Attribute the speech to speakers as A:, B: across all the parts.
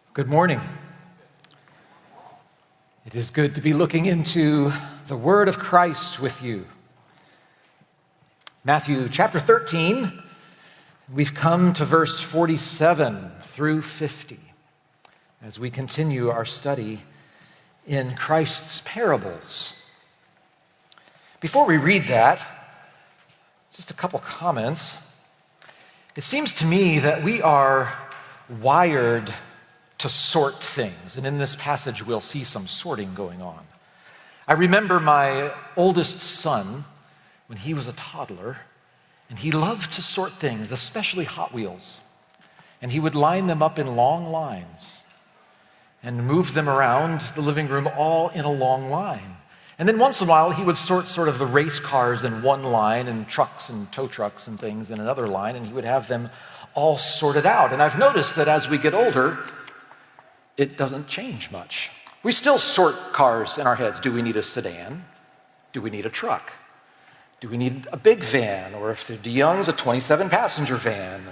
A: Good morning. It is good to be looking into the Word of Christ with you. Matthew chapter 13, we've come to verse 47 through 50 as we continue our study in Christ's parables. Before we read that, just a couple comments. It seems to me that we are wired to sort things. And in this passage, we'll see some sorting going on. I remember my oldest son when he was a toddler, and he loved to sort things, especially Hot Wheels. And he would line them up in long lines and move them around the living room all in a long line. And then once in a while, he would sort of the race cars in one line and trucks and tow trucks and things in another line, and he would have them all sorted out. And I've noticed that as we get older, it doesn't change much. We still sort cars in our heads. Do we need a sedan? Do we need a truck? Do we need a big van? Or if they're DeYoung's, a 27-passenger van?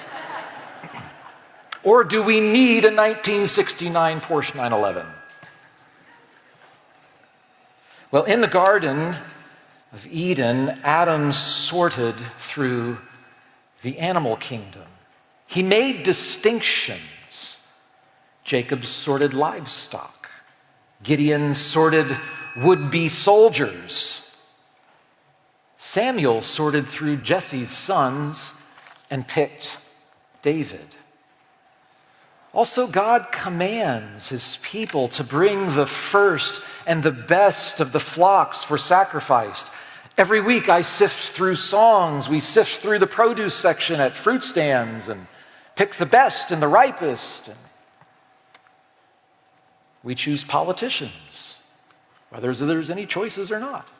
A: Or do we need a 1969 Porsche 911? Well, in the Garden of Eden, Adam sorted through the animal kingdom. He made distinctions. Jacob sorted livestock. Gideon sorted would-be soldiers. Samuel sorted through Jesse's sons and picked David. Also, God commands his people to bring the first and the best of the flocks for sacrifice. Every week I sift through songs. We sift through the produce section at fruit stands and pick the best and the ripest. We choose politicians, whether there's any choices or not.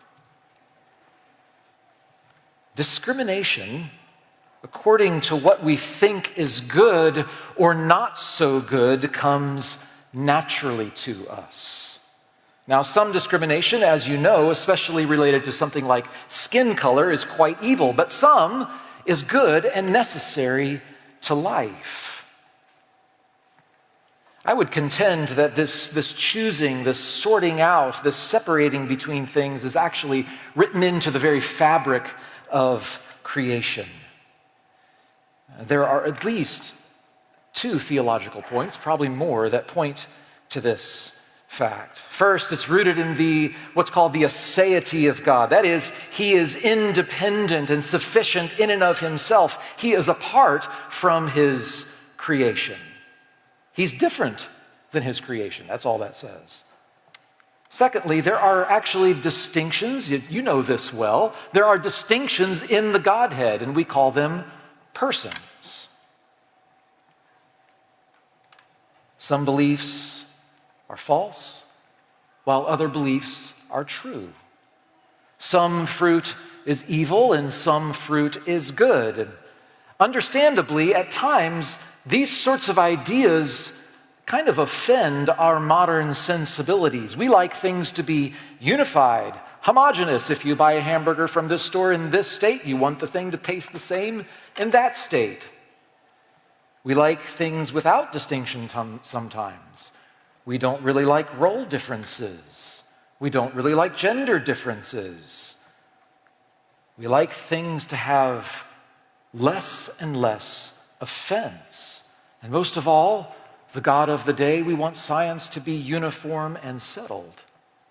A: Discrimination, according to what we think is good or not so good, comes naturally to us. Now, some discrimination, as you know, especially related to something like skin color, is quite evil, but some is good and necessary to life. I would contend that this choosing, this sorting out, this separating between things is actually written into the very fabric of creation. There are at least two theological points, probably more, that point to this fact. First, it's rooted in what's called the aseity of God. That is, he is independent and sufficient in and of himself. He is apart from his creation. He's different than his creation. That's all that says. Secondly, there are actually distinctions. You know this well. There are distinctions in the Godhead, and we call them persons. Some beliefs are false, while other beliefs are true. Some fruit is evil, and some fruit is good. And understandably, at times, these sorts of ideas kind of offend our modern sensibilities. We like things to be unified, homogeneous. If you buy a hamburger from this store in this state, you want the thing to taste the same in that state. We like things without distinction sometimes. We don't really like role differences. We don't really like gender differences. We like things to have less and less offense. And most of all, the God of the day, we want science to be uniform and settled.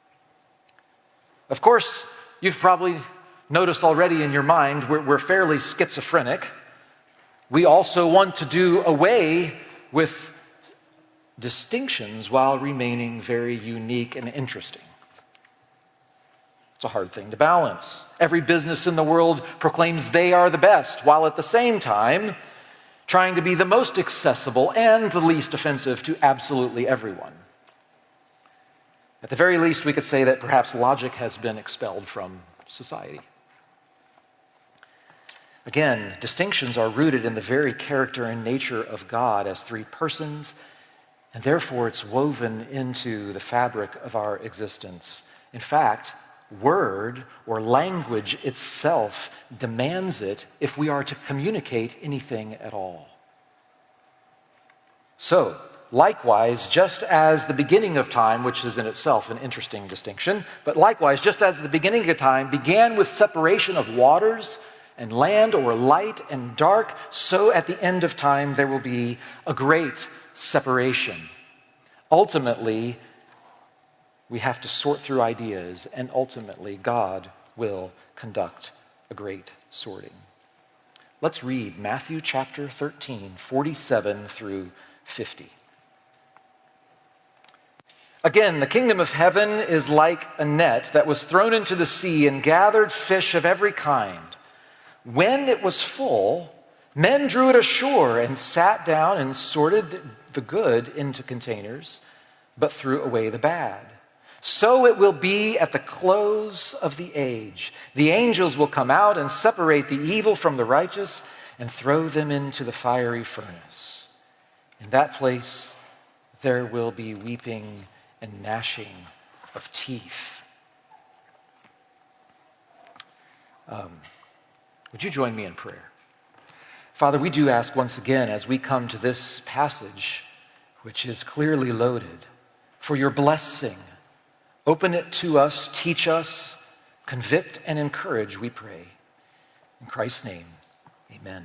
A: Of course, you've probably noticed already in your mind, we're fairly schizophrenic. We also want to do away with distinctions while remaining very unique and interesting. It's a hard thing to balance. Every business in the world proclaims they are the best, while at the same time trying to be the most accessible and the least offensive to absolutely everyone. At the very least, we could say that perhaps logic has been expelled from society. Again, distinctions are rooted in the very character and nature of God as three persons, and therefore it's woven into the fabric of our existence. In fact, word or language itself demands it if we are to communicate anything at all. So, likewise, just as the beginning of time, which is in itself an interesting distinction, but likewise, just as the beginning of time began with separation of waters and land, or light and dark, so at the end of time there will be a great separation. Ultimately, we have to sort through ideas, and ultimately God will conduct a great sorting. Let's read Matthew chapter 13, 47 through 50. Again, the kingdom of heaven is like a net that was thrown into the sea and gathered fish of every kind. When it was full, men drew it ashore and sat down and sorted the good into containers, but threw away the bad. So it will be at the close of the age. The angels will come out and separate the evil from the righteous and throw them into the fiery furnace. In that place, there will be weeping and gnashing of teeth. Would you join me in prayer? Father, we do ask once again, as we come to this passage, which is clearly loaded, for your blessing. Open it to us, teach us, convict and encourage, we pray. In Christ's name, amen.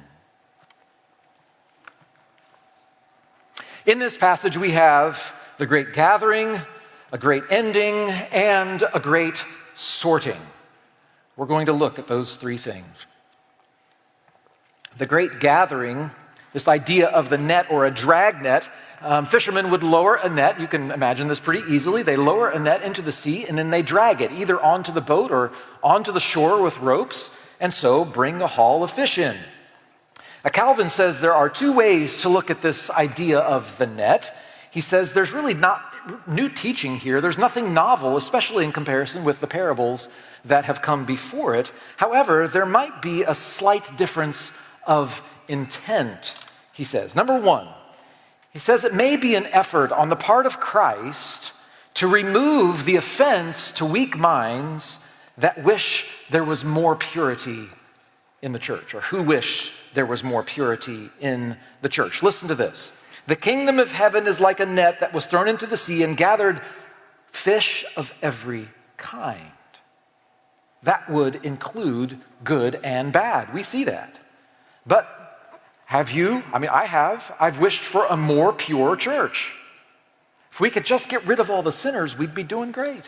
A: In this passage, we have the great gathering, a great ending, and a great sorting. We're going to look at those three things. The great gathering, this idea of the net or a drag net, fishermen would lower a net. You can imagine this pretty easily. They lower a net into the sea and then they drag it either onto the boat or onto the shore with ropes, and so bring a haul of fish in. Calvin says there are two ways to look at this idea of the net. He says there's really not new teaching here. There's nothing novel, especially in comparison with the parables that have come before it. However, there might be a slight difference of intent, he says. Number one, he says it may be an effort on the part of Christ to remove the offense to weak minds that wish there was more purity in the church, or who wish there was more purity in the church. Listen to this. The kingdom of heaven is like a net that was thrown into the sea and gathered fish of every kind. That would include good and bad. We see that. But have you? I have. I've wished for a more pure church. If we could just get rid of all the sinners, we'd be doing great.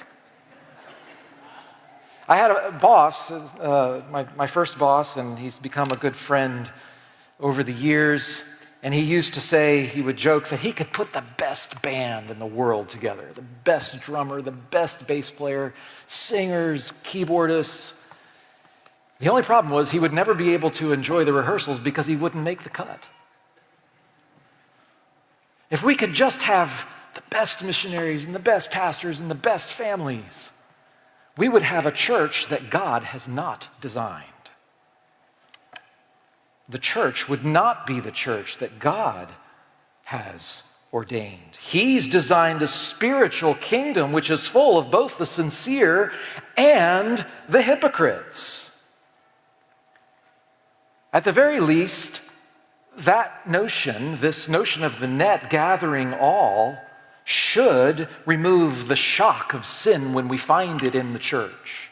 A: I had a boss, my first boss, and he's become a good friend over the years. And he used to say, he would joke that he could put the best band in the world together, the best drummer, the best bass player, singers, keyboardists. The only problem was he would never be able to enjoy the rehearsals because he wouldn't make the cut. If we could just have the best missionaries and the best pastors and the best families, we would have a church that God has not designed. The church would not be the church that God has ordained. He's designed a spiritual kingdom which is full of both the sincere and the hypocrites. At the very least, that notion, this notion of the net gathering all, should remove the shock of sin when we find it in the church.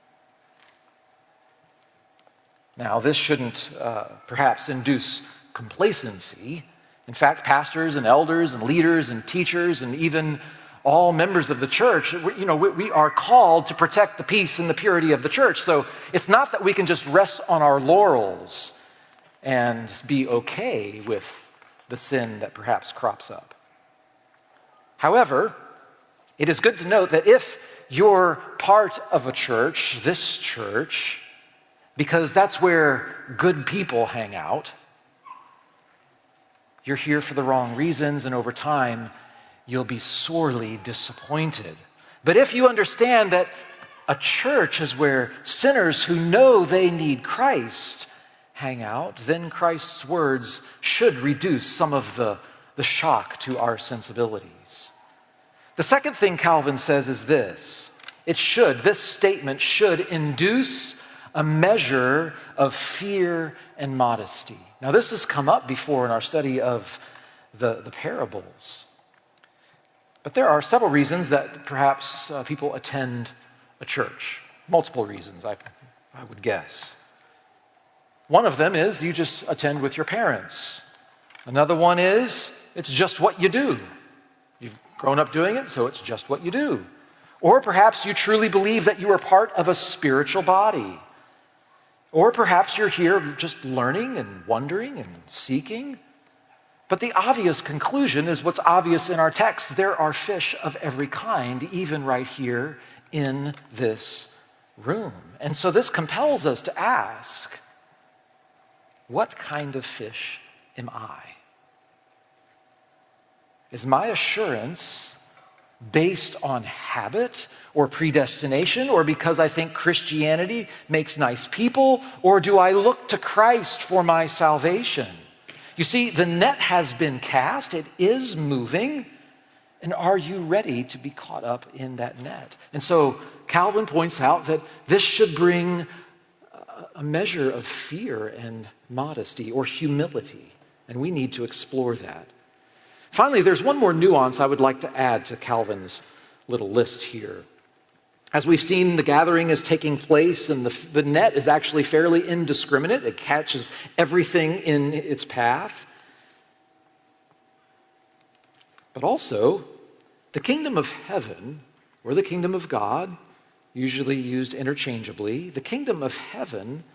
A: Now, this shouldn't perhaps induce complacency. In fact, pastors and elders and leaders and teachers and even all members of the church, we are called to protect the peace and the purity of the church. So it's not that we can just rest on our laurels and be okay with the sin that perhaps crops up. However, it is good to note that if you're part of a church, this church, because that's where good people hang out, you're here for the wrong reasons, and over time, you'll be sorely disappointed. But if you understand that a church is where sinners who know they need Christ hang out, then Christ's words should reduce some of the shock to our sensibilities. The second thing Calvin says is this. This statement should induce a measure of fear and modesty. Now, this has come up before in our study of the parables. But there are several reasons that perhaps people attend a church. Multiple reasons, I would guess. One of them is you just attend with your parents. Another one is it's just what you do. You've grown up doing it, so it's just what you do. Or perhaps you truly believe that you are part of a spiritual body. Or perhaps you're here just learning and wondering and seeking. But the obvious conclusion is what's obvious in our text. There are fish of every kind, even right here in this room. And so this compels us to ask, what kind of fish am I? Is my assurance based on habit or predestination, or because I think Christianity makes nice people, or do I look to Christ for my salvation? You see, the net has been cast, it is moving, and are you ready to be caught up in that net? And so Calvin points out that this should bring a measure of fear and modesty or humility, and we need to explore that. Finally, there's one more nuance I would like to add to Calvin's little list here. As we've seen, the gathering is taking place, and the net is actually fairly indiscriminate. It catches everything in its path. But also, the kingdom of heaven, or the kingdom of God, usually used interchangeably, the kingdom of heaven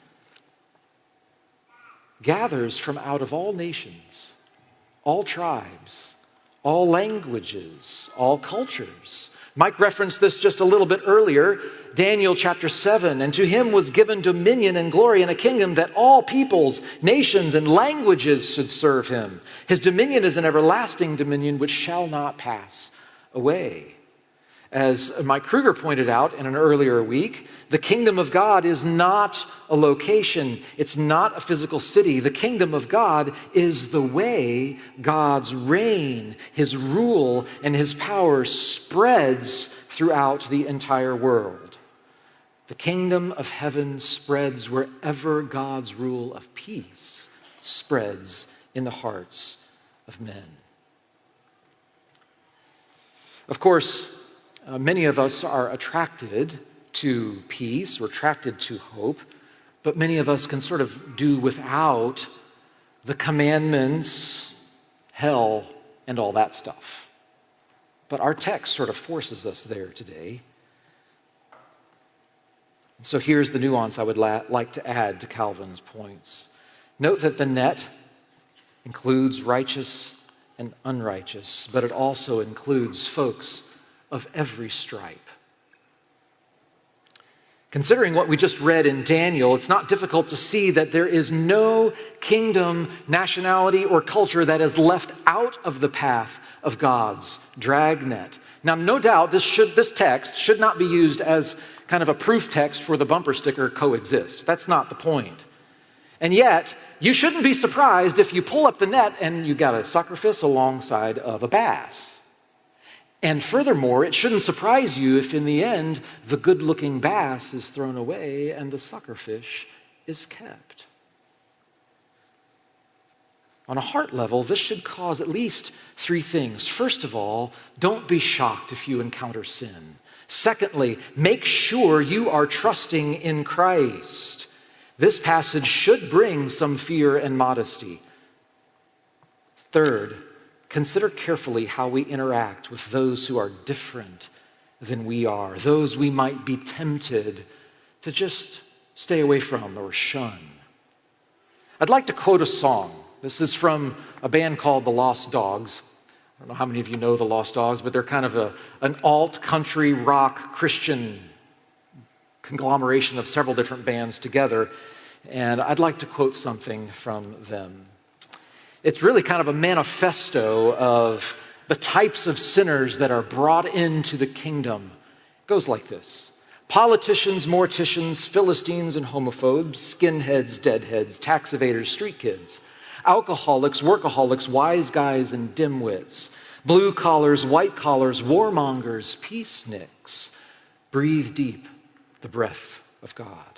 A: gathers from out of all nations, all tribes, all languages, all cultures. Mike referenced this just a little bit earlier, Daniel chapter 7, and to him was given dominion and glory and a kingdom that all peoples, nations, and languages should serve him. His dominion is an everlasting dominion which shall not pass away. As Mike Kruger pointed out in an earlier week, the kingdom of God is not a location. It's not a physical city. The kingdom of God is the way God's reign, his rule, and his power spreads throughout the entire world. The kingdom of heaven spreads wherever God's rule of peace spreads in the hearts of men. Of course, many of us are attracted to peace or attracted to hope, but many of us can sort of do without the commandments, hell, and all that stuff. But our text sort of forces us there today. And so here's the nuance I would like to add to Calvin's points. Note that the net includes righteous and unrighteous, but it also includes folks of every stripe. Considering what we just read in Daniel, it's not difficult to see that there is no kingdom, nationality, or culture that is left out of the path of God's dragnet. Now, no doubt this text should not be used as kind of a proof text for the bumper sticker coexist. That's not the point. And yet, you shouldn't be surprised if you pull up the net and you got a suckerfish alongside of a bass. And furthermore, it shouldn't surprise you if in the end, the good-looking bass is thrown away and the suckerfish is kept. On a heart level, this should cause at least three things. First of all, don't be shocked if you encounter sin. Secondly, make sure you are trusting in Christ. This passage should bring some fear and modesty. Third, consider carefully how we interact with those who are different than we are, those we might be tempted to just stay away from or shun. I'd like to quote a song. This is from a band called The Lost Dogs. I don't know how many of you know The Lost Dogs, but they're kind of an alt-country rock Christian conglomeration of several different bands together. And I'd like to quote something from them. It's really kind of a manifesto of the types of sinners that are brought into the kingdom. It goes like this. Politicians, morticians, Philistines and homophobes, skinheads, deadheads, tax evaders, street kids, alcoholics, workaholics, wise guys and dimwits, blue collars, white collars, warmongers, peaceniks, breathe deep the breath of God.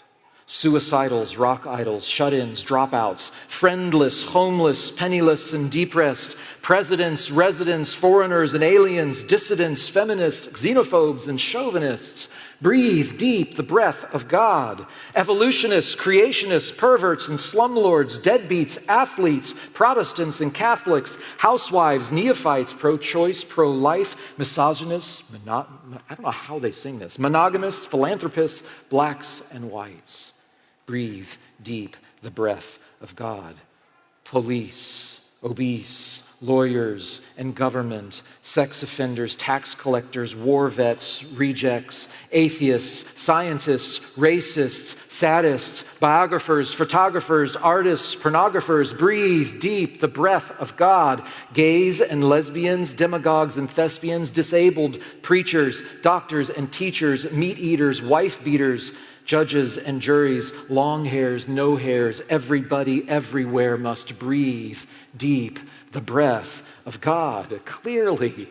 A: Suicidals, rock idols, shut-ins, dropouts, friendless, homeless, penniless, and depressed, presidents, residents, foreigners and aliens, dissidents, feminists, xenophobes, and chauvinists. Breathe deep the breath of God. Evolutionists, creationists, perverts, and slumlords, deadbeats, athletes, Protestants and Catholics, housewives, neophytes, pro-choice, pro-life, misogynists, I don't know how they sing this, monogamists, philanthropists, blacks, and whites. Breathe deep the breath of God. Police, obese, lawyers and government, sex offenders, tax collectors, war vets, rejects, atheists, scientists, racists, sadists, biographers, photographers, artists, pornographers. Breathe deep the breath of God. Gays and lesbians, demagogues and thespians, disabled, preachers, doctors and teachers, meat eaters, wife beaters, judges and juries, long hairs, no hairs, everybody everywhere must breathe deep the breath of God. Clearly,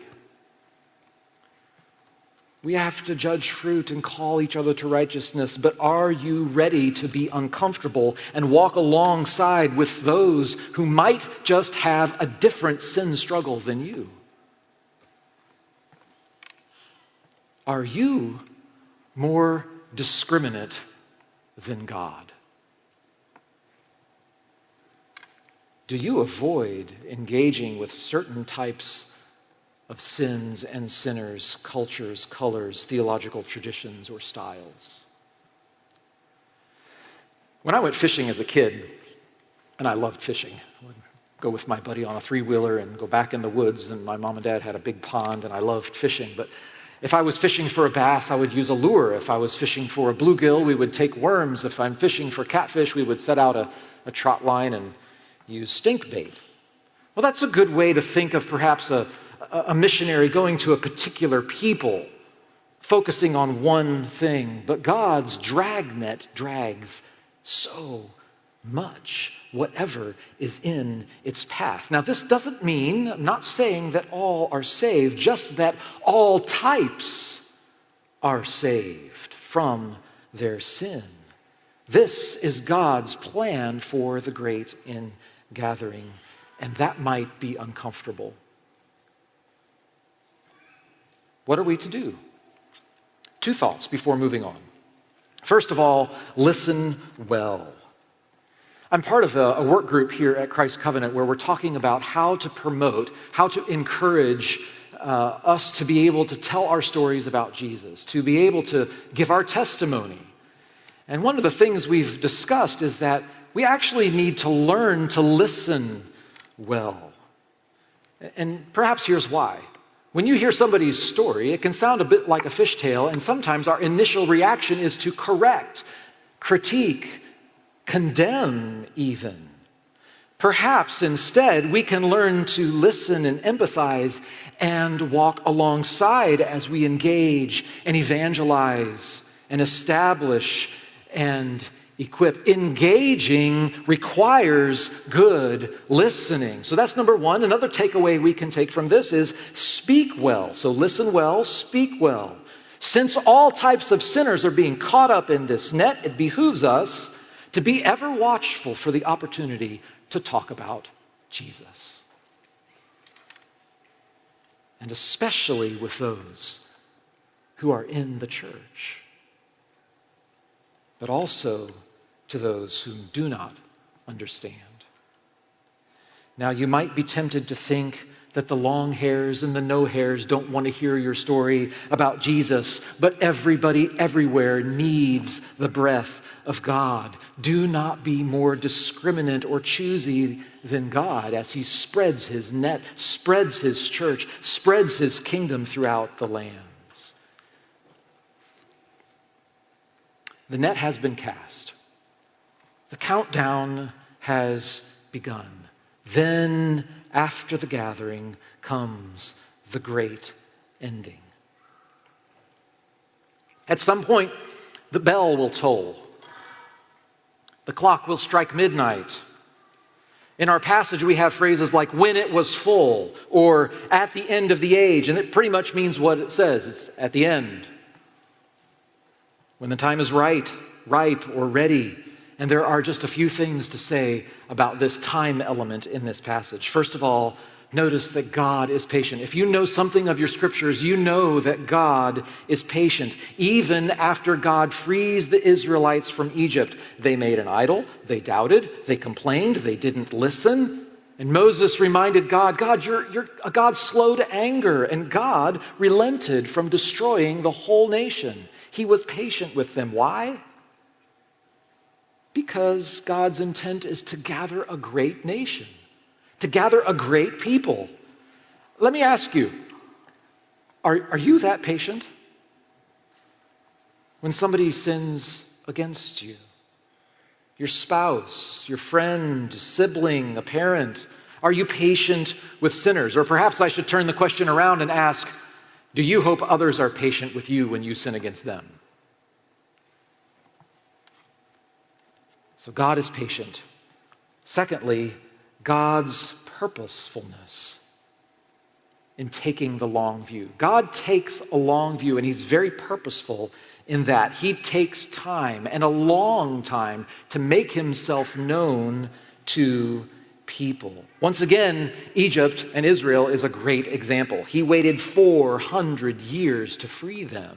A: we have to judge fruit and call each other to righteousness, but are you ready to be uncomfortable and walk alongside with those who might just have a different sin struggle than you? Are you more discriminate than God? Do you avoid engaging with certain types of sins and sinners, cultures, colors, theological traditions, or styles? When I went fishing as a kid, and I loved fishing, I would go with my buddy on a three-wheeler and go back in the woods, and my mom and dad had a big pond, and I loved fishing. But if I was fishing for a bass, I would use a lure. If I was fishing for a bluegill, we would take worms. If I'm fishing for catfish, we would set out a trot line and use stink bait. Well, that's a good way to think of perhaps a missionary going to a particular people, focusing on one thing. But God's dragnet drags so much, whatever is in its path. Now, this doesn't mean, I'm not saying that all are saved, just that all types are saved from their sin. This is God's plan for the great ingathering, and that might be uncomfortable. What are we to do? Two thoughts before moving on. First of all, listen well. I'm part of a work group here at Christ Covenant where we're talking about how to promote, how to encourage us to be able to tell our stories about Jesus, to be able to give our testimony. And one of the things we've discussed is that we actually need to learn to listen well. And perhaps here's why. When you hear somebody's story, it can sound a bit like a fishtail, and sometimes our initial reaction is to correct, critique, condemn even. Perhaps instead we can learn to listen and empathize and walk alongside as we engage and evangelize and establish and equip. Engaging requires good listening. So that's number one. Another takeaway we can take from this is speak well. So listen well, speak well. Since all types of sinners are being caught up in this net, it behooves us to be ever watchful for the opportunity to talk about Jesus. And especially with those who are in the church, but also to those who do not understand. Now, you might be tempted to think that the long hairs and the no hairs don't want to hear your story about Jesus, but everybody everywhere needs the breath of God. Do not be more discriminate or choosy than God as he spreads his net, spreads his church, spreads his kingdom throughout the lands. The net has been cast. The countdown has begun. Then, after the gathering, comes the great ending. At some point, the bell will toll. The clock will strike midnight. In our passage, we have phrases like when it was full or at the end of the age, and it pretty much means what it says. It's at the end. When the time is right, ripe or ready. And there are just a few things to say about this time element in this passage. First of all, notice that God is patient. If you know something of your scriptures, you know that God is patient. Even after God frees the Israelites from Egypt, they made an idol, they doubted, they complained, they didn't listen. And Moses reminded God, you're a God slow to anger. And God relented from destroying the whole nation. He was patient with them. Why? Because God's intent is to gather a great nation, to gather a great people. Let me ask you, are you that patient? When somebody sins against you, your spouse, your friend, sibling, a parent, are you patient with sinners? Or perhaps I should turn the question around and ask, do you hope others are patient with you when you sin against them? So God is patient. Secondly, God's purposefulness in taking the long view. God takes a long view, and he's very purposeful in that. He takes time, and a long time, to make himself known to people. Once again, Egypt and Israel is a great example. He waited 400 years to free them.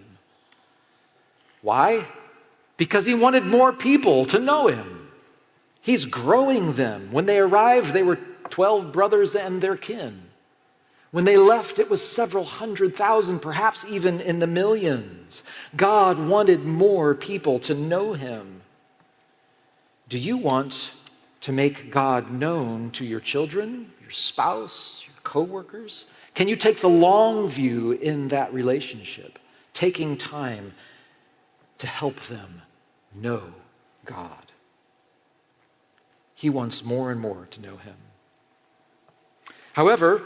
A: Why? Because he wanted more people to know him. He's growing them. When they arrived, they were 12 brothers and their kin. When they left, it was several 100,000, perhaps even in the millions. God wanted more people to know him. Do you want to make God known to your children, your spouse, your coworkers? Can you take the long view in that relationship, taking time to help them know God? He wants more and more to know him. However,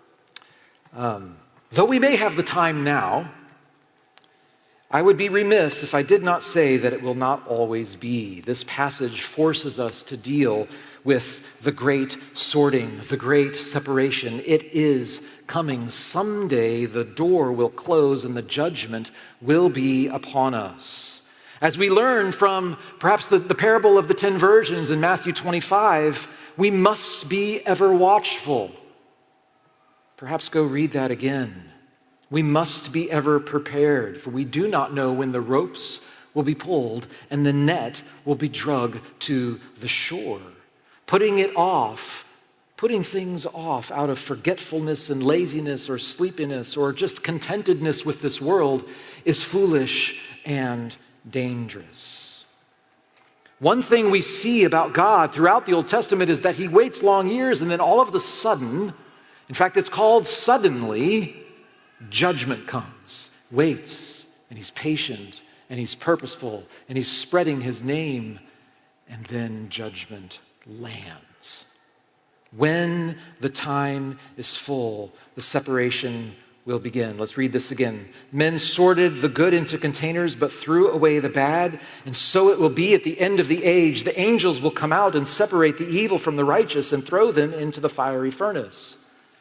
A: though we may have the time now, I would be remiss if I did not say that it will not always be. This passage forces us to deal with the great sorting, the great separation. It is coming. Someday the door will close and the judgment will be upon us. As we learn from perhaps the parable of the 10 virgins in Matthew 25, we must be ever watchful. Perhaps go read that again. We must be ever prepared, for we do not know when the ropes will be pulled and the net will be dragged to the shore. Putting things off out of forgetfulness and laziness or sleepiness or just contentedness with this world is foolish and dangerous. One thing we see about God throughout the Old Testament is that he waits long years and then all of a sudden, in fact, it's called suddenly, judgment comes, waits, and he's patient, and he's purposeful, and he's spreading his name, and then judgment lands. When the time is full, the separation will begin. Let's read this again. Men sorted the good into containers, but threw away the bad, and so it will be at the end of the age. The angels will come out and separate the evil from the righteous and throw them into the fiery furnace.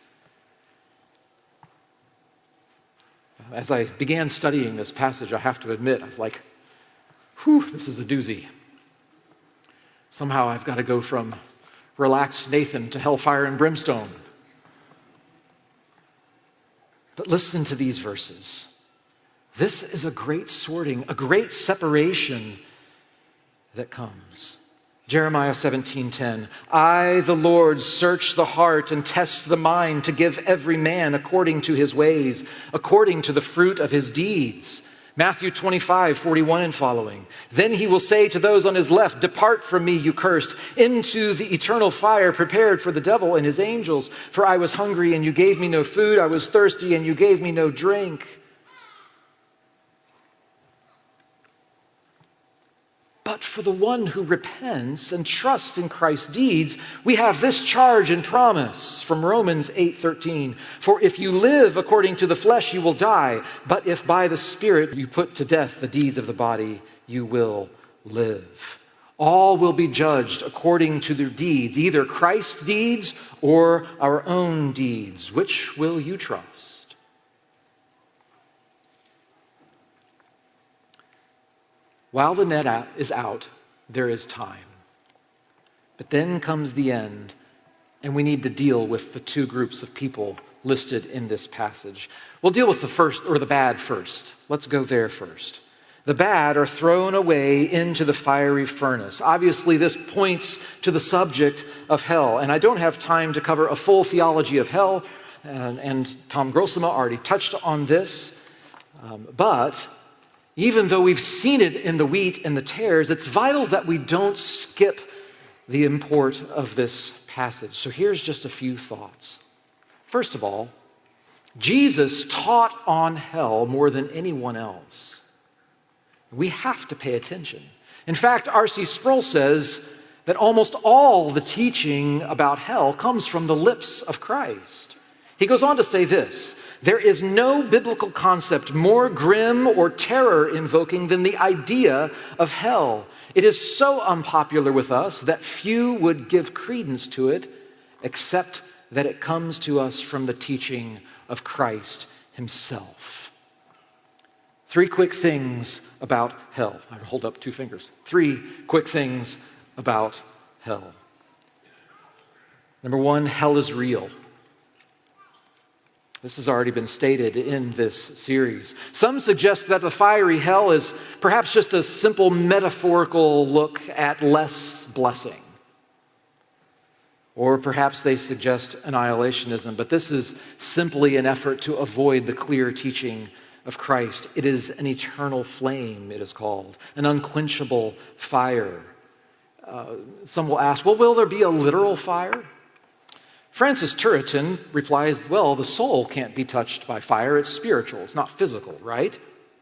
A: As I began studying this passage, I have to admit, I was like, whew, this is a doozy. Somehow I've got to go from relaxed Nathan to hellfire and brimstone. But listen to these verses. This is a great sorting, a great separation that comes. Jeremiah 17:10, I, the Lord, search the heart and test the mind to give every man according to his ways, according to the fruit of his deeds. Matthew 25:41 and following. Then he will say to those on his left, depart from me, you cursed, into the eternal fire prepared for the devil and his angels. For I was hungry and you gave me no food. I was thirsty and you gave me no drink. But for the one who repents and trusts in Christ's deeds, we have this charge and promise from Romans 8:13. For if you live according to the flesh, you will die. But if by the Spirit you put to death the deeds of the body, you will live. All will be judged according to their deeds, either Christ's deeds or our own deeds. Which will you trust? While the net is out, there is time. But then comes the end, and we need to deal with the two groups of people listed in this passage. We'll deal with the first, or the bad first. Let's go there first. The bad are thrown away into the fiery furnace. Obviously, this points to the subject of hell, and I don't have time to cover a full theology of hell, and Tom Grossema already touched on this, but even though we've seen it in the wheat and the tares, it's vital that we don't skip the import of this passage. So here's just a few thoughts. First of all, Jesus taught on hell more than anyone else. We have to pay attention. In fact, R.C. Sproul says that almost all the teaching about hell comes from the lips of Christ. He goes on to say this: there is no biblical concept more grim or terror-invoking than the idea of hell. It is so unpopular with us that few would give credence to it, except that it comes to us from the teaching of Christ himself. Three quick things about hell. I hold up two fingers. Three quick things about hell. Number one, hell is real. This has already been stated in this series. Some suggest that the fiery hell is perhaps just a simple metaphorical look at less blessing. Or perhaps they suggest annihilationism, but this is simply an effort to avoid the clear teaching of Christ. It is an eternal flame, it is called, an unquenchable fire. Some will ask, well, will there be a literal fire? Francis Turretin replies, well, the soul can't be touched by fire. It's spiritual. It's not physical, right?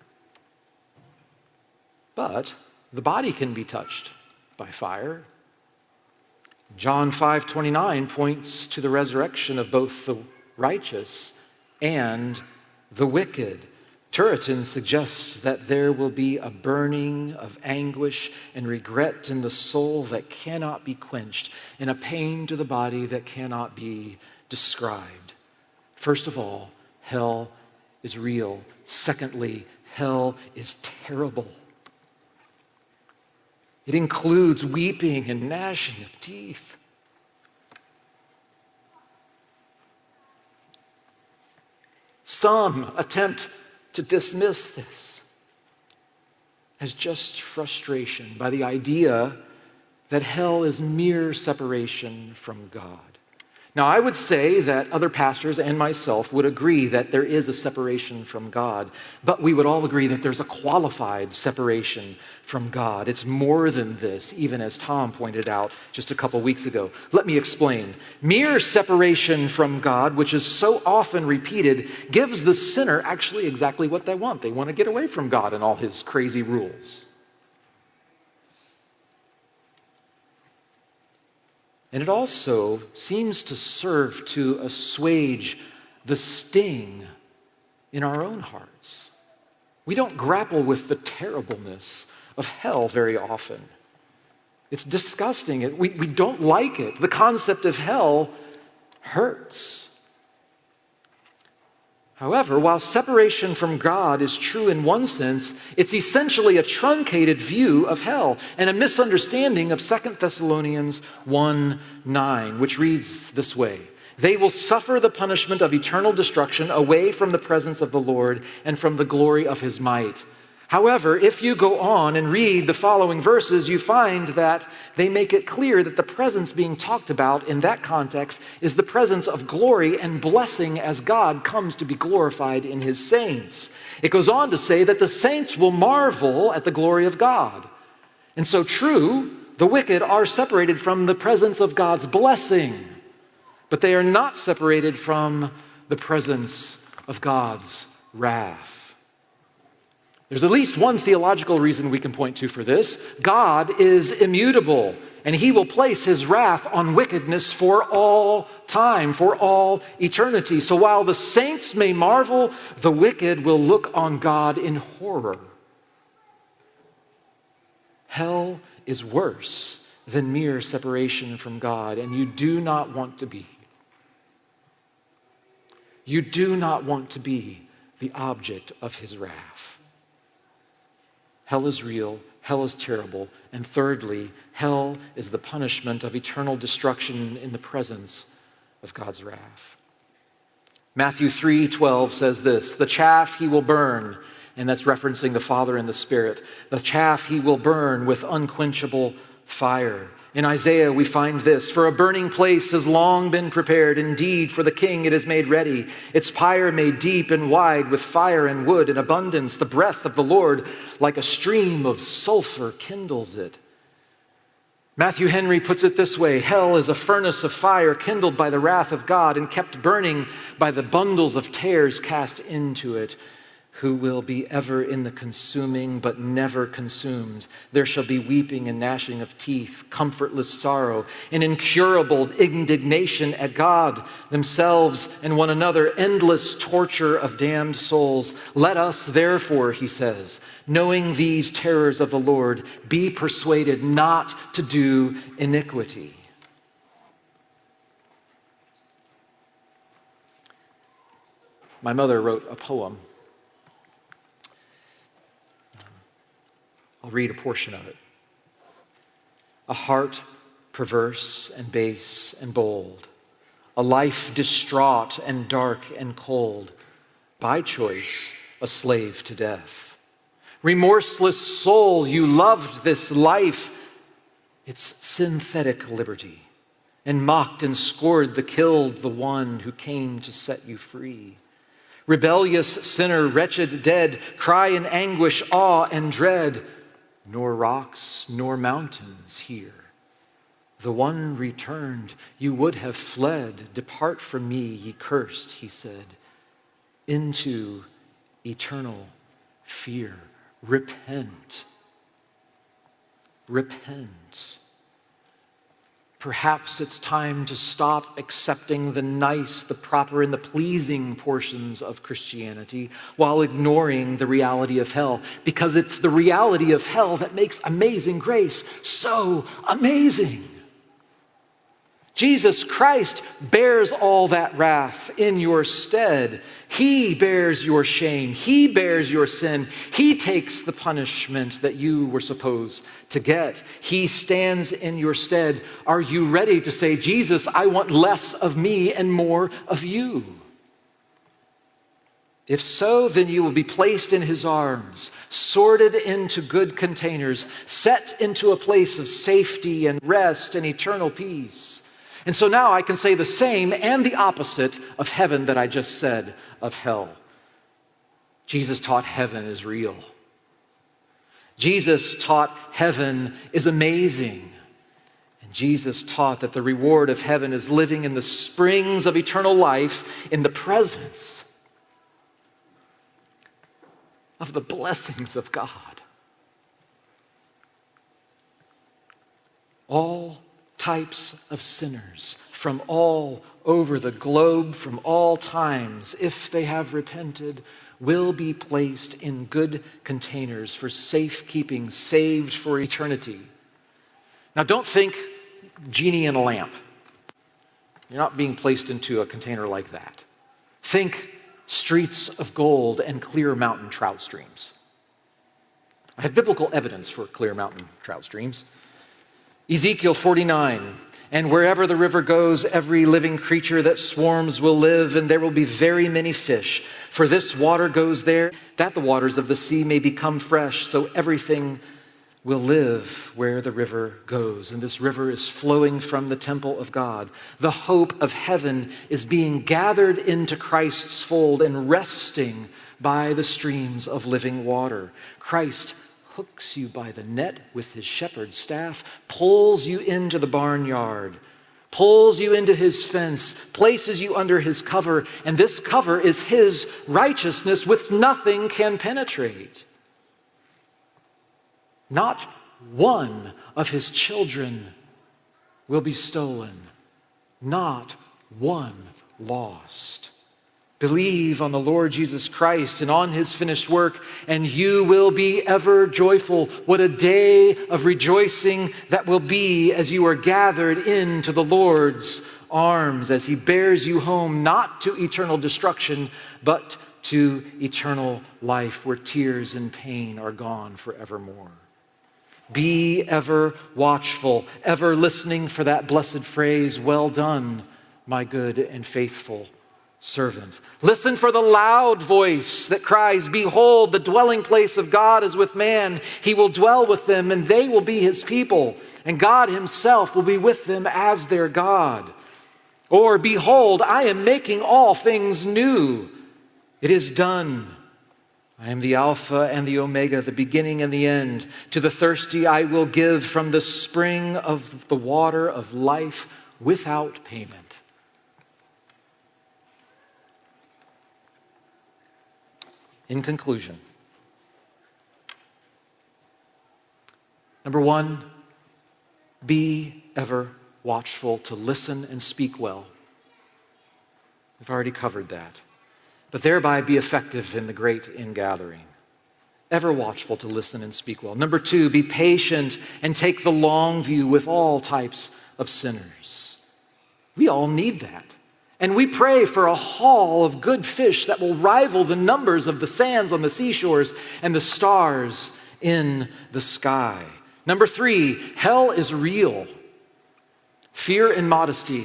A: But the body can be touched by fire. John 5:29 points to the resurrection of both the righteous and the wicked. Turretin suggests that there will be a burning of anguish and regret in the soul that cannot be quenched, and a pain to the body that cannot be described. First of all, hell is real. Secondly, hell is terrible. It includes weeping and gnashing of teeth. Some attempt to dismiss this as just frustration by the idea that hell is mere separation from God. Now, I would say that other pastors and myself would agree that there is a separation from God, but we would all agree that there's a qualified separation from God. It's more than this, even as Tom pointed out just a couple weeks ago. Let me explain. Mere separation from God, which is so often repeated, gives the sinner actually exactly what they want. They want to get away from God and all his crazy rules. And it also seems to serve to assuage the sting in our own hearts. We don't grapple with the terribleness of hell very often. It's disgusting. We don't like it. The concept of hell hurts. However, while separation from God is true in one sense, it's essentially a truncated view of hell and a misunderstanding of 2 Thessalonians 1:9, which reads this way: they will suffer the punishment of eternal destruction away from the presence of the Lord and from the glory of his might. However, if you go on and read the following verses, you find that they make it clear that the presence being talked about in that context is the presence of glory and blessing as God comes to be glorified in his saints. It goes on to say that the saints will marvel at the glory of God. And so true, the wicked are separated from the presence of God's blessing, but they are not separated from the presence of God's wrath. There's at least one theological reason we can point to for this. God is immutable, and he will place his wrath on wickedness for all time, for all eternity. So while the saints may marvel, the wicked will look on God in horror. Hell is worse than mere separation from God, and you do not want to be. You do not want to be the object of his wrath. Hell is real. Hell is terrible. And thirdly, hell is the punishment of eternal destruction in the presence of God's wrath. Matthew 3:12 says this, the chaff he will burn, and that's referencing the Father and the Spirit. The chaff he will burn with unquenchable fire. In Isaiah, we find this, for a burning place has long been prepared. Indeed, for the king it is made ready. Its pyre made deep and wide with fire and wood in abundance. The breath of the Lord, like a stream of sulfur, kindles it. Matthew Henry puts it this way, hell is a furnace of fire kindled by the wrath of God and kept burning by the bundles of tares cast into it. Who will be ever in the consuming, but never consumed. There shall be weeping and gnashing of teeth, comfortless sorrow, and incurable indignation at God, themselves, and one another, endless torture of damned souls. Let us, therefore, he says, knowing these terrors of the Lord, be persuaded not to do iniquity. My mother wrote a poem. I'll read a portion of it. A heart perverse and base and bold, a life distraught and dark and cold, by choice a slave to death. Remorseless soul, you loved this life, its synthetic liberty, and mocked and scored the killed the one who came to set you free. Rebellious sinner, wretched dead, cry in anguish, awe and dread. Nor rocks nor mountains here. The one returned, you would have fled. Depart from me, ye cursed, he said, into eternal fear. Repent. Repent. Perhaps it's time to stop accepting the nice, the proper, and the pleasing portions of Christianity while ignoring the reality of hell, because it's the reality of hell that makes Amazing Grace so amazing. Jesus Christ bears all that wrath in your stead. He bears your shame. He bears your sin. He takes the punishment that you were supposed to get. He stands in your stead. Are you ready to say, Jesus, I want less of me and more of you? If so, then you will be placed in his arms, sorted into good containers, set into a place of safety and rest and eternal peace. And so now I can say the same and the opposite of heaven that I just said of hell. Jesus taught heaven is real. Jesus taught heaven is amazing. And Jesus taught that the reward of heaven is living in the springs of eternal life in the presence of the blessings of God. All types of sinners from all over the globe, from all times, if they have repented, will be placed in good containers for safekeeping, saved for eternity. Now, don't think genie in a lamp. You're not being placed into a container like that. Think streets of gold and clear mountain trout streams. I have biblical evidence for clear mountain trout streams. Ezekiel 49, and wherever the river goes, every living creature that swarms will live, and there will be very many fish. For this water goes there, that the waters of the sea may become fresh, so everything will live where the river goes. And this river is flowing from the temple of God. The hope of heaven is being gathered into Christ's fold and resting by the streams of living water. Christ hooks you by the net with his shepherd's staff, pulls you into the barnyard, pulls you into his fence, places you under his cover, and this cover is his righteousness, which nothing can penetrate. Not one of his children will be stolen, not one lost. Believe on the Lord Jesus Christ and on his finished work, and you will be ever joyful. What a day of rejoicing that will be as you are gathered into the Lord's arms, as he bears you home, not to eternal destruction, but to eternal life where tears and pain are gone forevermore. Be ever watchful, ever listening for that blessed phrase, "Well done, my good and faithful servant." Listen for the loud voice that cries, "Behold, the dwelling place of God is with man. He will dwell with them, and they will be his people, and God himself will be with them as their God." Or, "Behold, I am making all things new. It is done. I am the Alpha and the Omega, the beginning and the end. To the thirsty I will give from the spring of the water of life without payment." In conclusion, number one, be ever watchful to listen and speak well. We've already covered that. But thereby be effective in the great ingathering. Ever watchful to listen and speak well. Number two, be patient and take the long view with all types of sinners. We all need that. And we pray for a haul of good fish that will rival the numbers of the sands on the seashores and the stars in the sky. Number three, hell is real. Fear and modesty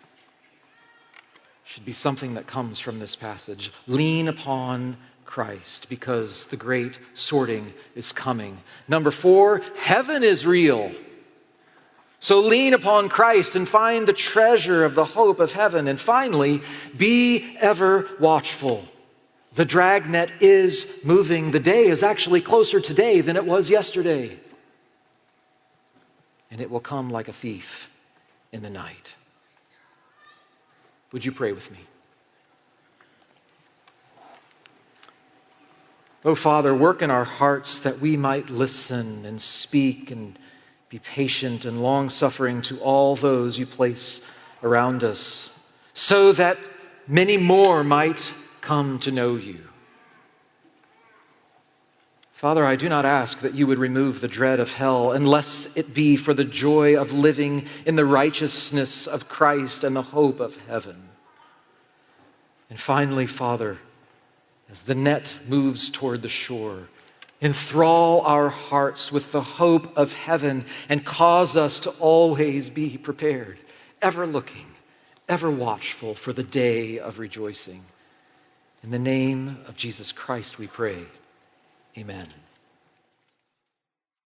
A: should be something that comes from this passage. Lean upon Christ because the great sorting is coming. Number four, heaven is real. So lean upon Christ and find the treasure of the hope of heaven. And finally, be ever watchful. The dragnet is moving. The day is actually closer today than it was yesterday. And it will come like a thief in the night. Would you pray with me? Oh, Father, work in our hearts that we might listen and speak and be patient and long-suffering to all those you place around us, so that many more might come to know you. Father, I do not ask that you would remove the dread of hell unless it be for the joy of living in the righteousness of Christ and the hope of heaven. And finally, Father, as the net moves toward the shore, enthrall our hearts with the hope of heaven and cause us to always be prepared, ever looking, ever watchful for the day of rejoicing. In the name of Jesus Christ we pray. Amen.